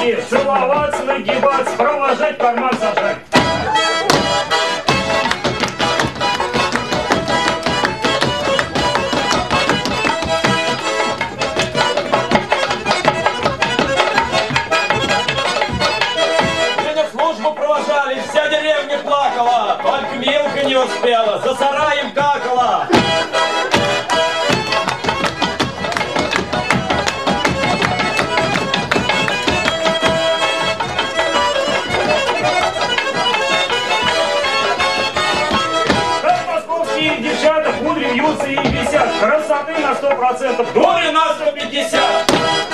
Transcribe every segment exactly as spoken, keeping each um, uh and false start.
девки, целоваться, нагибаться, провожать, карман сажать. Провожали, вся деревня плакала, только Милка не успела, за сараем какала. Как московские девчата в пудре вьются и висят, красоты на сто процентов, горе на сто пятьдесят.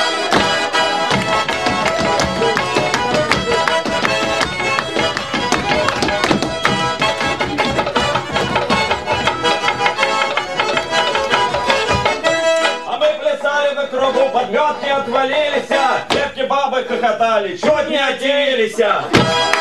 Кругу подметки отвалились, девки бабы хохотали, чуть не отделились.